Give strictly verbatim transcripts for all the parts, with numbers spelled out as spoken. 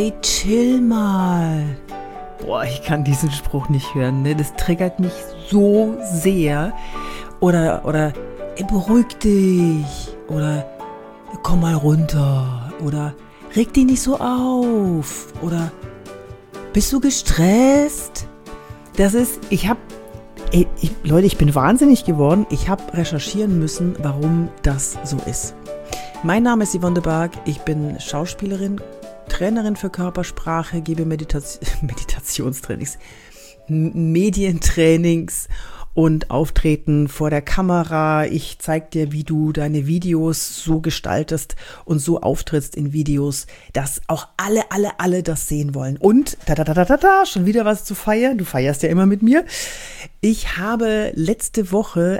Hey, chill mal. Boah, ich kann diesen Spruch nicht hören, ne? Das triggert mich so sehr. Oder, oder, ey, beruhig dich. Oder, komm mal runter. Oder, reg dich nicht so auf. Oder, bist du gestresst? Das ist, ich hab, ey, ich, Leute, ich bin wahnsinnig geworden. Ich habe recherchieren müssen, warum das so ist. Mein Name ist Yvonne de Barg. Ich bin Schauspielerin, Trainerin für Körpersprache, gebe Medita- Meditationstrainings, Medientrainings und Auftreten vor der Kamera. Ich zeige dir, wie du deine Videos so gestaltest und so auftrittst in Videos, dass auch alle, alle, alle das sehen wollen. Und, da, da, da, da, da, schon wieder was zu feiern. Du feierst ja immer mit mir. Ich habe letzte Woche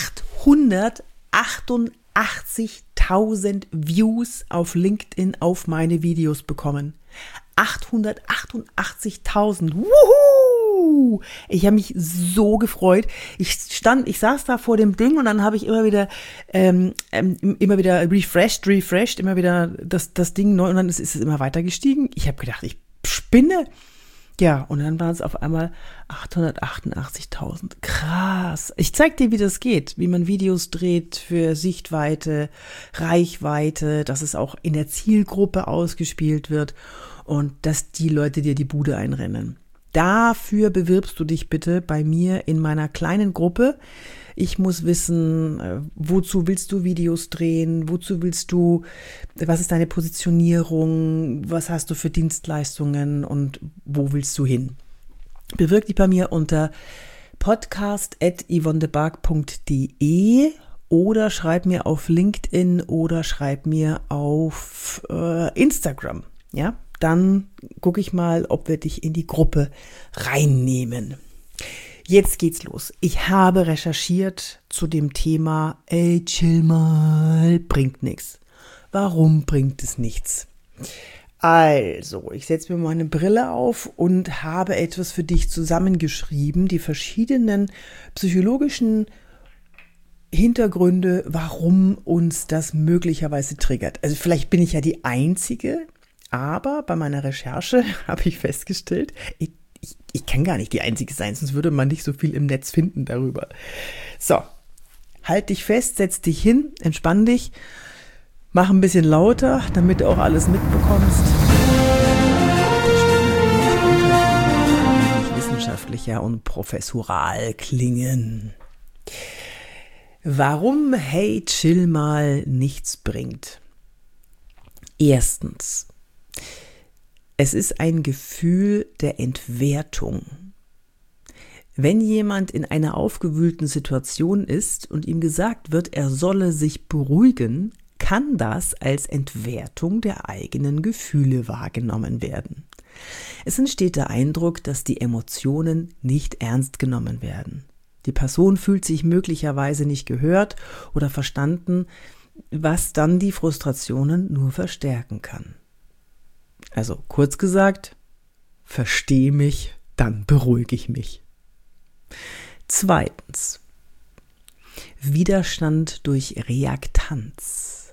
achthundertachtundachtzigtausend Views auf LinkedIn auf meine Videos bekommen. achthundertachtundachtzigtausend. Wuhu! Ich habe mich so gefreut. Ich stand, ich saß da vor dem Ding und dann habe ich immer wieder, ähm, immer wieder refreshed, refreshed, immer wieder das, das Ding neu und dann ist, ist es immer weiter gestiegen. Ich habe gedacht, ich spinne. Ja, und dann waren es auf einmal achthundertachtundachtzigtausend. Krass. Ich zeig dir, wie das geht, wie man Videos dreht für Sichtweite, Reichweite, dass es auch in der Zielgruppe ausgespielt wird und dass die Leute dir die Bude einrennen. Dafür bewirbst du dich bitte bei mir in meiner kleinen Gruppe. Ich muss wissen, wozu willst du Videos drehen, wozu willst du, was ist deine Positionierung, was hast du für Dienstleistungen und wo willst du hin? Bewirb dich bei mir unter podcast at yvonnedebarg punkt de oder schreib mir auf LinkedIn oder schreib mir auf äh, Instagram, ja? Dann gucke ich mal, ob wir dich in die Gruppe reinnehmen. Jetzt geht's los. Ich habe recherchiert zu dem Thema, ey, chill mal, bringt nichts. Warum bringt es nichts? Also, ich setze mir meine Brille auf und habe etwas für dich zusammengeschrieben, die verschiedenen psychologischen Hintergründe, warum uns das möglicherweise triggert. Also vielleicht bin ich ja die Einzige, aber bei meiner Recherche habe ich festgestellt, ich, ich, ich kann gar nicht die Einzige sein, sonst würde man nicht so viel im Netz finden darüber. So, halt dich fest, setz dich hin, entspann dich, mach ein bisschen lauter, damit du auch alles mitbekommst. Wissenschaftlicher und professoral klingen. Warum Hey Chill mal nichts bringt? Erstens. Es ist ein Gefühl der Entwertung. Wenn jemand in einer aufgewühlten Situation ist und ihm gesagt wird, er solle sich beruhigen, kann das als Entwertung der eigenen Gefühle wahrgenommen werden. Es entsteht der Eindruck, dass die Emotionen nicht ernst genommen werden. Die Person fühlt sich möglicherweise nicht gehört oder verstanden, was dann die Frustrationen nur verstärken kann. Also kurz gesagt, versteh mich, dann beruhige ich mich. Zweitens, Widerstand durch Reaktanz.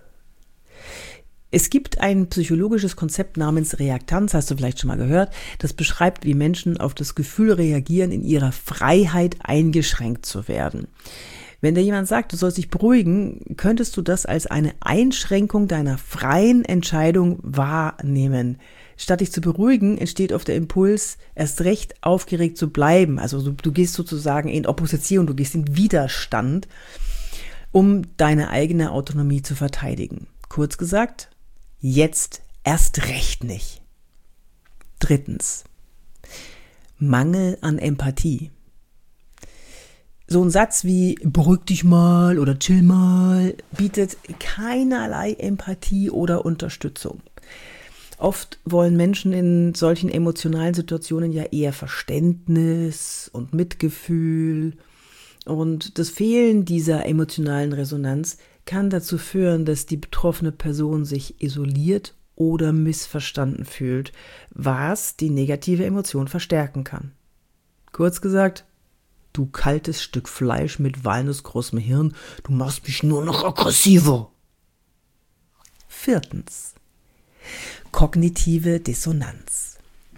Es gibt ein psychologisches Konzept namens Reaktanz, hast du vielleicht schon mal gehört, das beschreibt, wie Menschen auf das Gefühl reagieren, in ihrer Freiheit eingeschränkt zu werden. Wenn dir jemand sagt, du sollst dich beruhigen, könntest du das als eine Einschränkung deiner freien Entscheidung wahrnehmen. Statt dich zu beruhigen, entsteht oft der Impuls, erst recht aufgeregt zu bleiben. Also du, du gehst sozusagen in Opposition, du gehst in Widerstand, um deine eigene Autonomie zu verteidigen. Kurz gesagt, jetzt erst recht nicht. Drittens, Mangel an Empathie. So ein Satz wie beruhig dich mal oder chill mal bietet keinerlei Empathie oder Unterstützung. Oft wollen Menschen in solchen emotionalen Situationen ja eher Verständnis und Mitgefühl. Und das Fehlen dieser emotionalen Resonanz kann dazu führen, dass die betroffene Person sich isoliert oder missverstanden fühlt, was die negative Emotion verstärken kann. Kurz gesagt, du kaltes Stück Fleisch mit walnussgroßem Hirn, du machst mich nur noch aggressiver. Viertens. Kognitive Dissonanz.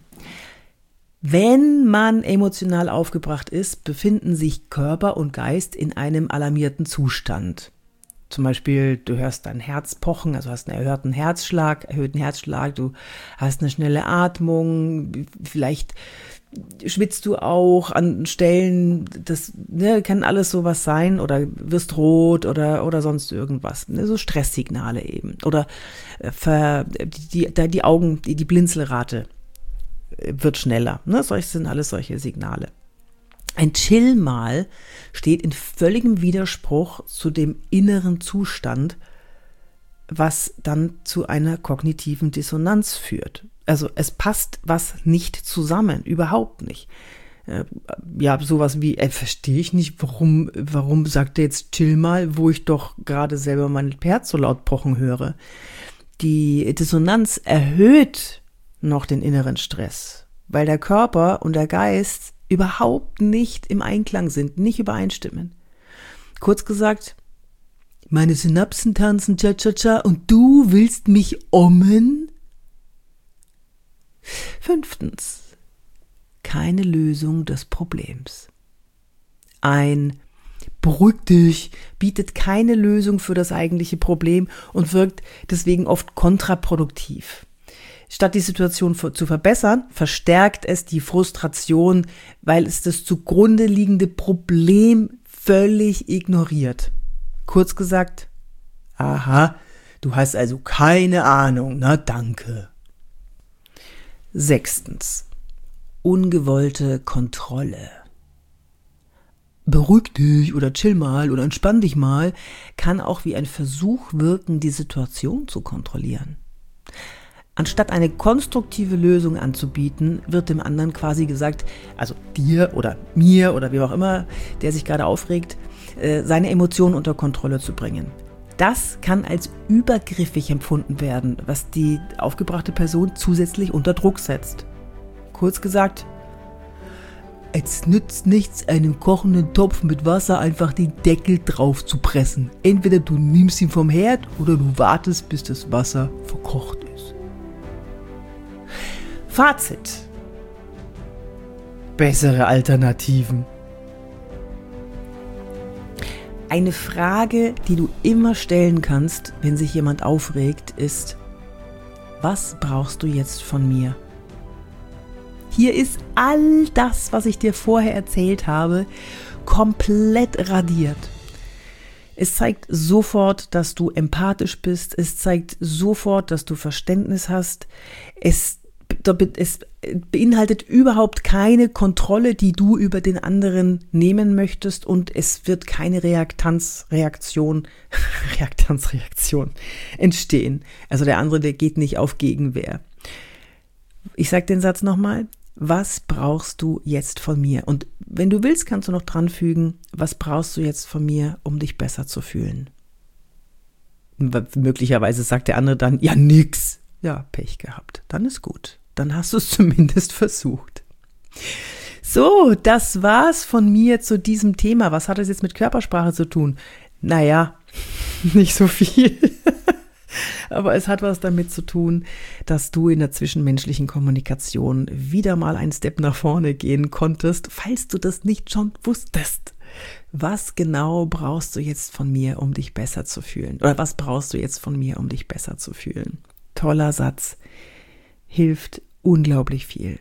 Wenn man emotional aufgebracht ist, befinden sich Körper und Geist in einem alarmierten Zustand. Zum Beispiel, du hörst dein Herz pochen, also hast einen erhöhten Herzschlag, erhöhten Herzschlag, du hast eine schnelle Atmung, vielleicht schwitzt du auch an Stellen, das ne, kann alles sowas sein, oder wirst rot oder oder sonst irgendwas, ne, so Stresssignale eben, oder ver, die, die, die Augen, die, die Blinzelrate wird schneller, ne, solche sind alles solche Signale. Ein Chill-Mal steht in völligem Widerspruch zu dem inneren Zustand, was dann zu einer kognitiven Dissonanz führt. Also es passt was nicht zusammen, überhaupt nicht. Ja, sowas wie, äh, verstehe ich nicht, warum, warum sagt er jetzt Chill mal, wo ich doch gerade selber mein Herz so laut pochen höre. Die Dissonanz erhöht noch den inneren Stress, weil der Körper und der Geist überhaupt nicht im Einklang sind, nicht übereinstimmen. Kurz gesagt, meine Synapsen tanzen Cha-Cha-Cha und du willst mich ommen? Fünftens, keine Lösung des Problems. Ein Beruhig dich bietet keine Lösung für das eigentliche Problem und wirkt deswegen oft kontraproduktiv. Statt die Situation zu verbessern, verstärkt es die Frustration, weil es das zugrunde liegende Problem völlig ignoriert. Kurz gesagt, aha, du hast also keine Ahnung, na danke. Sechstens, ungewollte Kontrolle. Beruhig dich oder chill mal oder entspann dich mal, kann auch wie ein Versuch wirken, die Situation zu kontrollieren. Anstatt eine konstruktive Lösung anzubieten, wird dem anderen quasi gesagt, also dir oder mir oder wie auch immer, der sich gerade aufregt, seine Emotionen unter Kontrolle zu bringen. Das kann als übergriffig empfunden werden, was die aufgebrachte Person zusätzlich unter Druck setzt. Kurz gesagt, es nützt nichts, einen kochenden Topf mit Wasser einfach den Deckel drauf zu pressen. Entweder du nimmst ihn vom Herd oder du wartest, bis das Wasser verkocht ist. Fazit. Bessere Alternativen. Eine Frage, die du immer stellen kannst, wenn sich jemand aufregt, ist: Was brauchst du jetzt von mir? Hier ist all das, was ich dir vorher erzählt habe, komplett radiert. Es zeigt sofort, dass du empathisch bist. Es zeigt sofort, dass du Verständnis hast. Es Es beinhaltet überhaupt keine Kontrolle, die du über den anderen nehmen möchtest, und es wird keine Reaktanzreaktion, Reaktanzreaktion entstehen. Also der andere, der geht nicht auf Gegenwehr. Ich sage den Satz nochmal: Was brauchst du jetzt von mir? Und wenn du willst, kannst du noch dran fügen: Was brauchst du jetzt von mir, um dich besser zu fühlen? Möglicherweise sagt der andere dann: Ja, nix. Ja, Pech gehabt. Dann ist gut. Dann hast du es zumindest versucht. So, das war's von mir zu diesem Thema. Was hat es jetzt mit Körpersprache zu tun? Naja, nicht so viel. Aber es hat was damit zu tun, dass du in der zwischenmenschlichen Kommunikation wieder mal einen Step nach vorne gehen konntest, falls du das nicht schon wusstest. Was genau brauchst du jetzt von mir, um dich besser zu fühlen? Oder was brauchst du jetzt von mir, um dich besser zu fühlen? Toller Satz. Hilft unglaublich viel.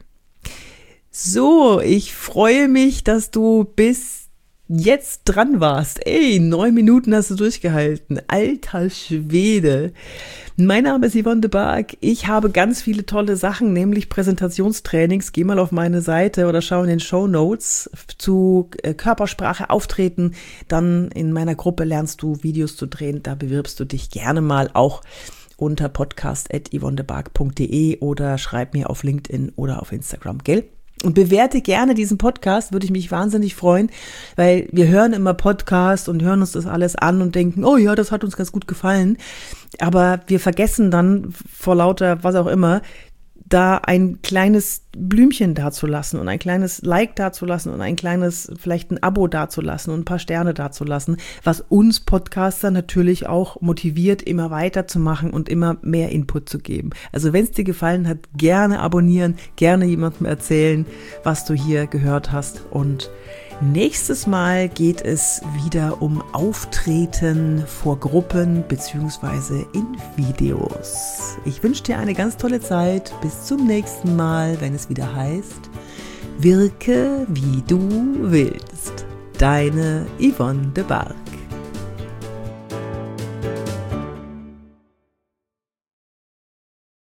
So, ich freue mich, dass du bis jetzt dran warst. Ey, neun Minuten hast du durchgehalten. Alter Schwede. Mein Name ist Yvonne de Barg. Ich habe ganz viele tolle Sachen, nämlich Präsentationstrainings. Geh mal auf meine Seite oder schau in den Shownotes zu Körpersprache, Auftreten. Dann in meiner Gruppe lernst du Videos zu drehen. Da bewirbst du dich gerne mal auch unter podcast at yvonne de barg punkt de oder schreib mir auf LinkedIn oder auf Instagram, gell? Und bewerte gerne diesen Podcast, würde ich mich wahnsinnig freuen, weil wir hören immer Podcasts und hören uns das alles an und denken, oh ja, das hat uns ganz gut gefallen. Aber wir vergessen dann vor lauter, was auch immer, da ein kleines Blümchen dazulassen und ein kleines Like dazulassen und ein kleines, vielleicht ein Abo dazulassen und ein paar Sterne dazulassen, was uns Podcaster natürlich auch motiviert, immer weiterzumachen und immer mehr Input zu geben. Also wenn es dir gefallen hat, gerne abonnieren, gerne jemandem erzählen, was du hier gehört hast. Und nächstes Mal geht es wieder um Auftreten vor Gruppen bzw. in Videos. Ich wünsche dir eine ganz tolle Zeit. Bis zum nächsten Mal, wenn es wieder heißt, wirke wie du willst. Deine Yvonne de Barg.